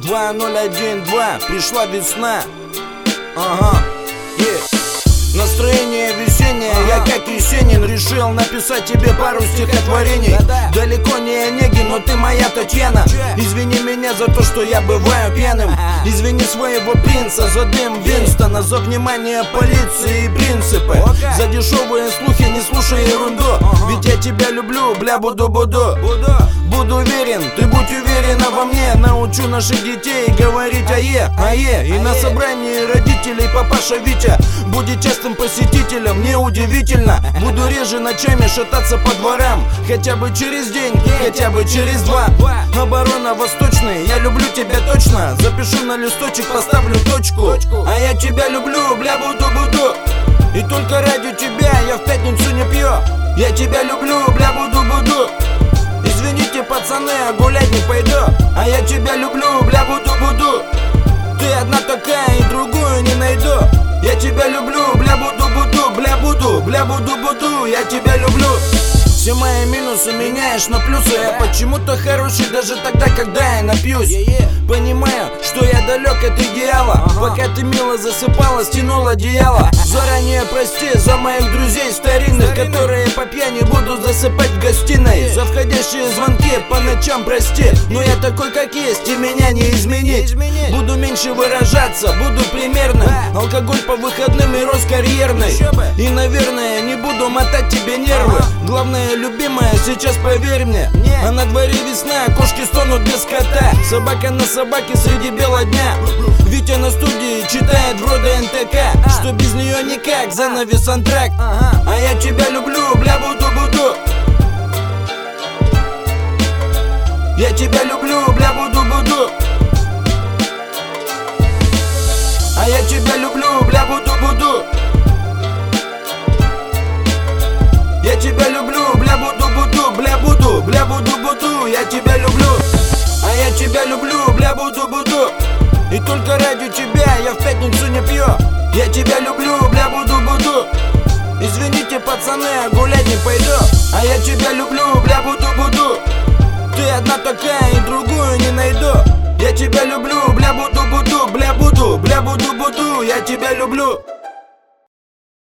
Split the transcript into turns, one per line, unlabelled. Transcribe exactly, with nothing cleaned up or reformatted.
два ноль один два, пришла весна. Ага, yeah. Настроение весеннее, ага. Я как Есенин решил написать тебе пару стихотворений. Да-да. Далеко не Онегин, но ты моя Татьяна. Че? Извини меня за то, что я бываю пьяным. Ага. Извини своего принца за дым Винстона, за внимание полиции и принципы. Okay. За дешевые слухи не слушай ерунду. Ага. Ведь я тебя люблю, бля, буду-буду. Буду уверен, ты будь уверена во мне. Научу наших детей говорить ае, ае. И на собрании родителей папаша Витя будет частым посетителем, неудивительно. Буду реже ночами шататься по дворам. Хотя бы через день, хотя бы через два. Оборона Восточный, я люблю тебя точно. Запишу на листочек, поставлю точку. А я тебя люблю, бля, буду-буду. И только ради тебя я в пятницу не пью. Я тебя люблю, бля, буду-буду. Извините, пацаны, а гулять не пойду. А я тебя люблю, бля, буду-буду. Ты одна такая и другую не найду. Я тебя люблю, бля, буду-буду, бля, буду, бля, буду-буду, я тебя люблю. Все мои минусы меняешь на плюсы. Я почему-то хороший даже тогда, когда я напьюсь. Понимаю, что я далек от идеала. Пока ты мило засыпала, стянул одеяло. Заранее прости за моих друзей старинных, которые по пьяни будут засыпать в гостиной. За входящие звонки по ночам прости, но я такой как есть, и меня не изменить. Буду меньше выражаться, буду примерным. Алкоголь по выходным и рост карьерный. И, наверное, не буду мотать тебе нервы. Главное, любимая, сейчас поверь мне, а на дворе весна, кошки стонут без кота. Собака на собаке среди бела дня. Витя на студии читает вроде эн тэ ка, что без нее никак, занавес антракт. А я тебя люблю, бля, буду-буду. Я тебя люблю, бля, буду-буду. А я тебя люблю, бля, буду-буду. Я тебя люблю, бля, буду-буду, бля, буду, бля, буду-буду, я тебя люблю. А я тебя люблю, бля, буду-буду. И только ради тебя я в пятницу не пью. Я тебя люблю, бля, буду-буду. Извините, пацаны, а гулять не пойду. А я тебя люблю, бля, буду-буду. Ты одна такая и другую не найду. Я тебя люблю, бля, буду-буду, бля, буду, бля, буду-буду, я тебя люблю.